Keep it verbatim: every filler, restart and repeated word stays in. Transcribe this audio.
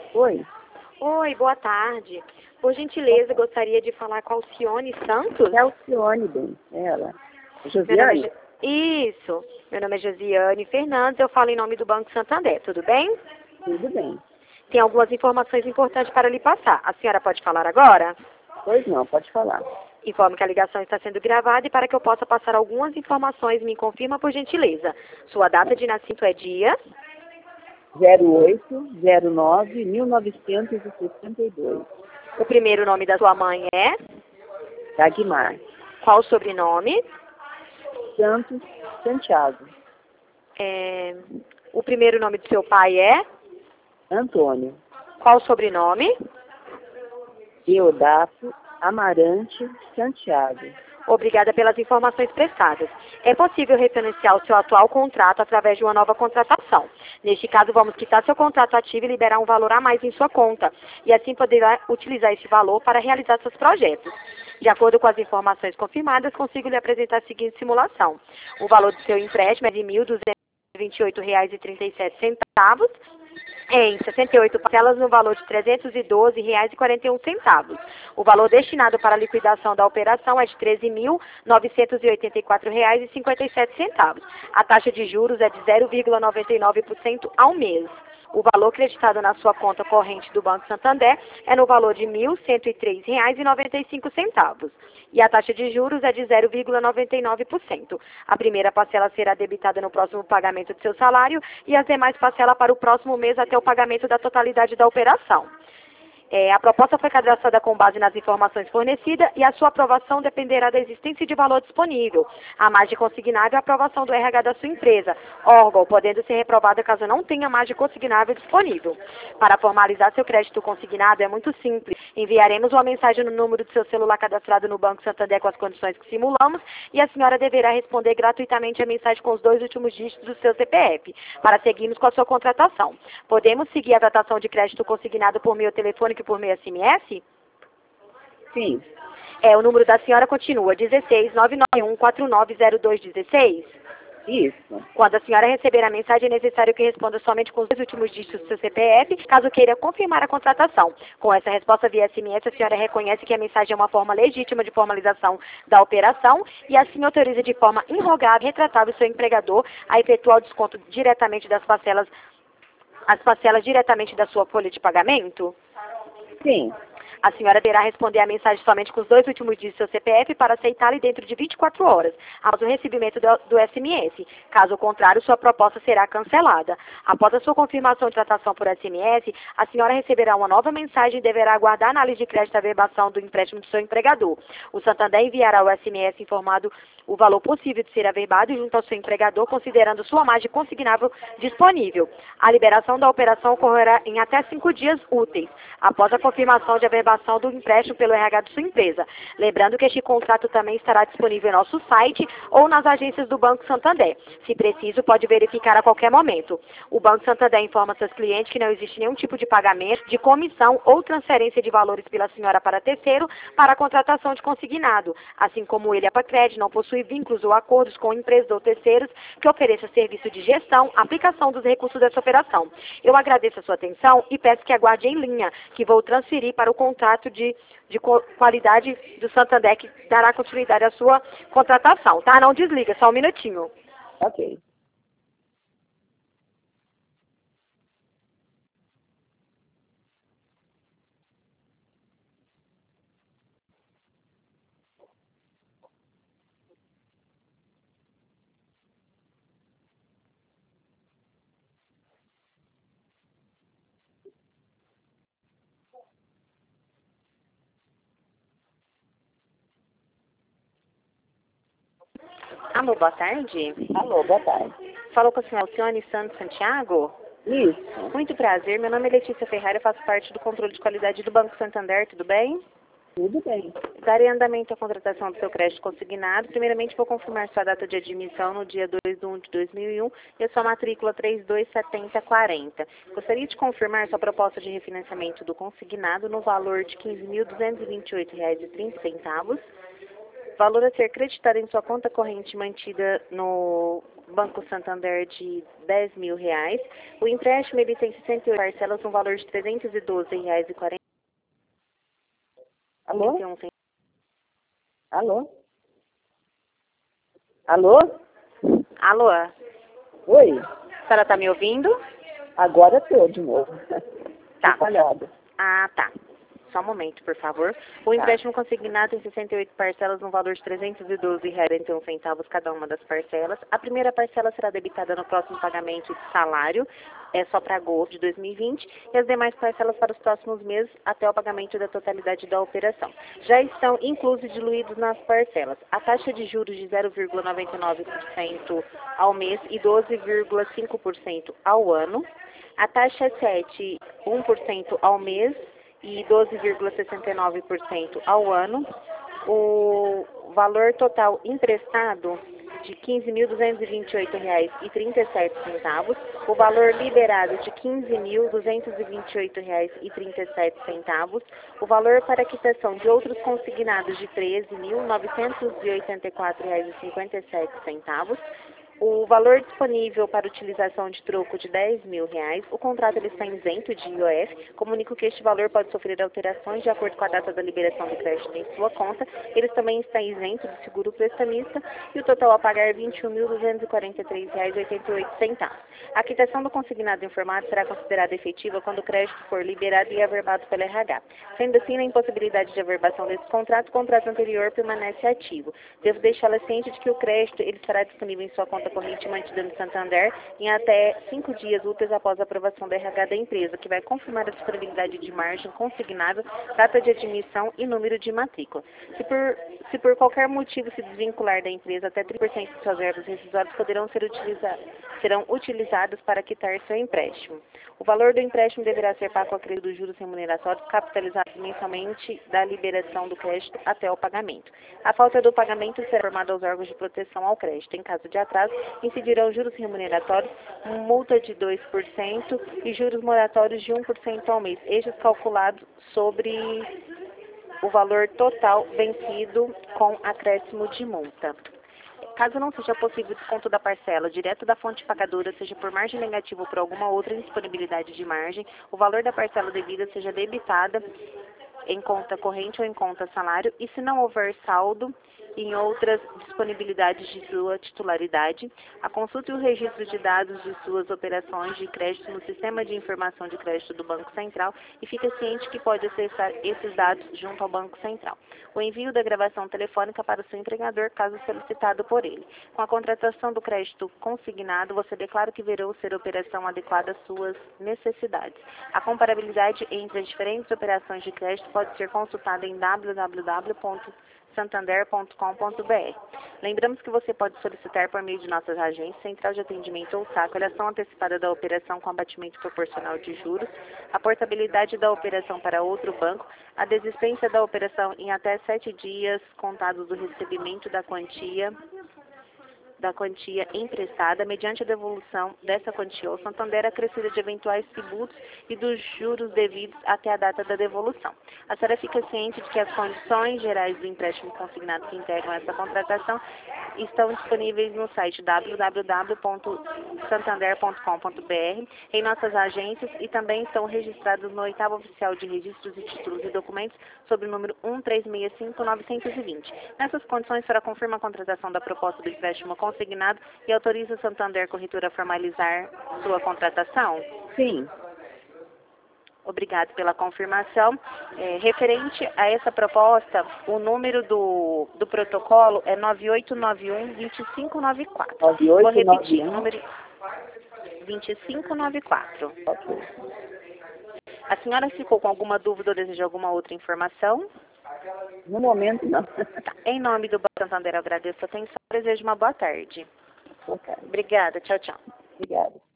Oi, Oi, boa tarde. Por gentileza, gostaria de falar com a Alcione Santos. é Alcione, bem, é ela. Meu nome é Josiane? Jo- Isso. Meu nome é Josiane Fernandes, eu falo em nome do Banco Santander, tudo bem? Tudo bem. Tem algumas informações importantes para lhe passar. A senhora pode falar agora? Pois não, pode falar. Informe que a ligação está sendo gravada e para que eu possa passar algumas informações, me confirma por gentileza. Sua data de nascimento é dia? zero oito zero nove mil novecentos e sessenta e dois. O primeiro nome da sua mãe é? Dagmar. Qual o sobrenome? Santos Santiago. É, O primeiro nome do seu pai é? Antônio. Qual o sobrenome? Deodato Amarante Santiago. Obrigada pelas informações prestadas. É possível referenciar o seu atual contrato através de uma nova contratação. Neste caso, vamos quitar seu contrato ativo e liberar um valor a mais em sua conta, e assim poderá utilizar esse valor para realizar seus projetos. De acordo com as informações confirmadas, consigo lhe apresentar a seguinte simulação. O valor do seu empréstimo é de mil duzentos e vinte e oito reais e trinta e sete centavos, em sessenta e oito parcelas no valor de trezentos e doze reais e quarenta e um centavos. O valor destinado para a liquidação da operação é de treze mil novecentos e oitenta e quatro reais e cinquenta e sete centavos. A taxa de juros é de zero vírgula noventa e nove por cento ao mês. O valor creditado na sua conta corrente do Banco Santander é no valor de mil cento e três reais e noventa e cinco centavos. E a taxa de juros é de zero vírgula noventa e nove por cento. A primeira parcela será debitada no próximo pagamento do seu salário e as demais parcelas para o próximo mês até o pagamento da totalidade da operação. É, a proposta foi cadastrada com base nas informações fornecidas e a sua aprovação dependerá da existência de valor disponível. A margem consignável é a aprovação do R H da sua empresa, órgão, podendo ser reprovada caso não tenha margem consignável disponível. Para formalizar seu crédito consignado é muito simples. Enviaremos uma mensagem no número do seu celular cadastrado no Banco Santander com as condições que simulamos e a senhora deverá responder gratuitamente a mensagem com os dois últimos dígitos do seu C P F, para seguirmos com a sua contratação. Podemos seguir a tratação de crédito consignado por meio telefônico e por meio S M S? Sim, É, o número da senhora continua dezesseis, nove nove um, quatro nove zero dois um seis. isso. Quando a senhora receber a mensagem, é necessário que responda somente com os dois últimos dígitos do seu C P F, caso queira confirmar a contratação. Com essa resposta via S M S, a senhora reconhece que a mensagem é uma forma legítima de formalização da operação e assim autoriza de forma irrogável e retratável o seu empregador a efetuar o desconto diretamente das parcelas, as parcelas diretamente da sua folha de pagamento? Sim, A senhora deverá responder a mensagem somente com os dois últimos dígitos do seu C P F para aceitá-la dentro de vinte e quatro horas, após o recebimento do, do S M S. Caso contrário, sua proposta será cancelada. Após a sua confirmação de tratação por S M S, a senhora receberá uma nova mensagem e deverá aguardar a análise de crédito e averbação do empréstimo do seu empregador. O Santander enviará o S M S informado o valor possível de ser averbado junto ao seu empregador, considerando sua margem consignável disponível. A liberação da operação ocorrerá em até cinco dias úteis, após a confirmação de averbação do empréstimo pelo R H de sua empresa. Lembrando que este contrato também estará disponível em nosso site ou nas agências do Banco Santander. Se preciso, pode verificar a qualquer momento. O Banco Santander informa seus clientes que não existe nenhum tipo de pagamento, de comissão ou transferência de valores pela senhora para terceiro para a contratação de consignado, assim como ele, a Pacred, não possui vínculos ou acordos com empresas ou terceiros que ofereçam serviço de gestão, aplicação dos recursos dessa operação. Eu agradeço a sua atenção e peço que aguarde em linha, que vou transferir para o contrato de, de qualidade do Santander, que dará continuidade à sua contratação, tá? Não desliga, só um minutinho. ok. Alô, boa tarde. Alô, boa tarde. Falou com a senhora Alcione Santos Santiago? Isso, Muito prazer, meu nome é Letícia Ferrari, eu faço parte do controle de qualidade do Banco Santander, tudo bem? tudo bem. Darei andamento à contratação do seu crédito consignado. Primeiramente, vou confirmar sua data de admissão no dia dois de um de dois mil e um e a sua matrícula três dois sete zero quatro zero. Gostaria de confirmar sua proposta de refinanciamento do consignado no valor de quinze mil duzentos e vinte e oito reais e trinta centavos. Valor a ser creditado em sua conta corrente mantida no Banco Santander de dez mil reais. O empréstimo ele tem sessenta e oito parcelas no valor de trezentos e doze reais e quarenta Alô? e um centavos. Alô? Alô? Alô? Oi? A senhora está me ouvindo? Agora estou de novo. Tá. Tô falhada. Ah, tá. Só um momento, por favor. O empréstimo consignado em sessenta e oito parcelas no valor de trezentos e doze reais e quarenta e um centavos cada uma das parcelas. A primeira parcela será debitada no próximo pagamento de salário, é só para agosto de dois mil e vinte, e as demais parcelas para os próximos meses até o pagamento da totalidade da operação. Já estão inclusos e diluídos nas parcelas a taxa de juros de zero vírgula noventa e nove por cento ao mês e doze vírgula cinco por cento ao ano, a taxa sete vírgula um por cento ao mês e doze vírgula sessenta e nove por cento ao ano, o valor total emprestado de quinze mil duzentos e vinte e oito reais e trinta e sete centavos, o valor liberado de quinze mil duzentos e vinte e oito reais e trinta e sete centavos, o valor para quitação de outros consignados de treze mil novecentos e oitenta e quatro reais e cinquenta e sete centavos, o valor disponível para utilização de troco de dez mil reais, o contrato ele está isento de I O F, comunico que este valor pode sofrer alterações de acordo com a data da liberação do crédito em sua conta, ele também está isento de seguro prestamista e o total a pagar é vinte e um mil duzentos e quarenta e três reais e oitenta e oito centavos. A quitação do consignado informado será considerada efetiva quando o crédito for liberado e averbado pela R H. Sendo assim, na impossibilidade de averbação desse contrato, o contrato anterior permanece ativo. Devo deixá-la ciente de que o crédito ele estará disponível em sua conta corrente mantida no Santander em até cinco dias úteis após a aprovação da R H da empresa, que vai confirmar a disponibilidade de margem consignada, data de admissão e número de matrícula. Se por, se por qualquer motivo se desvincular da empresa, até trinta por cento de suas verbas rescisórias poderão ser utilizadas, serão utilizadas para quitar seu empréstimo. O valor do empréstimo deverá ser pago com acréscimo dos juros remuneratórios capitalizados mensalmente da liberação do crédito até o pagamento. A falta do pagamento será informada aos órgãos de proteção ao crédito. Em caso de atraso, incidirão juros remuneratórios, multa de dois por cento e juros moratórios de um por cento ao mês, estes calculados sobre o valor total vencido com acréscimo de multa. Caso não seja possível o desconto da parcela direto da fonte pagadora, seja por margem negativa ou por alguma outra indisponibilidade de margem, o valor da parcela devida seja debitada em conta corrente ou em conta salário, e se não houver saldo em outras disponibilidades de sua titularidade, a consulta e o registro de dados de suas operações de crédito no Sistema de Informação de Crédito do Banco Central e fica ciente que pode acessar esses dados junto ao Banco Central. O envio da gravação telefônica para o seu empregador, caso solicitado por ele. Com a contratação do crédito consignado, você declara que verá ser operação adequada às suas necessidades. A comparabilidade entre as diferentes operações de crédito pode ser consultada em w w w ponto santander ponto com ponto b r. Lembramos que você pode solicitar por meio de nossas agências, central de atendimento ou S A C, avaliação antecipada da operação com abatimento proporcional de juros, a portabilidade da operação para outro banco, a desistência da operação em até sete dias contados do recebimento da quantia da quantia emprestada, mediante a devolução dessa quantia ao Santander acrescida de eventuais tributos e dos juros devidos até a data da devolução. A senhora fica ciente de que as condições gerais do empréstimo consignado que integram essa contratação estão disponíveis no site w w w ponto santander ponto com ponto b r, em nossas agências, e também estão registrados no oitavo oficial de registros e títulos e documentos sob o número um três seis cinco nove dois zero. Nessas condições, a senhora confirma a contratação da proposta do empréstimo consignado e autoriza o Santander Corretora a formalizar sua contratação? Sim. Obrigado pela confirmação. É, referente a essa proposta, o número do, do protocolo é nove oito nove um, dois cinco nove quatro. nove oito Vou repetir, nove um. número dois cinco nove quatro. Ok. A senhora ficou com alguma dúvida ou deseja alguma outra informação? No momento, não. Tá. Em nome do Banco Santander, eu agradeço a atenção e desejo uma boa tarde. Ok. Obrigada. Tchau, tchau. Obrigada.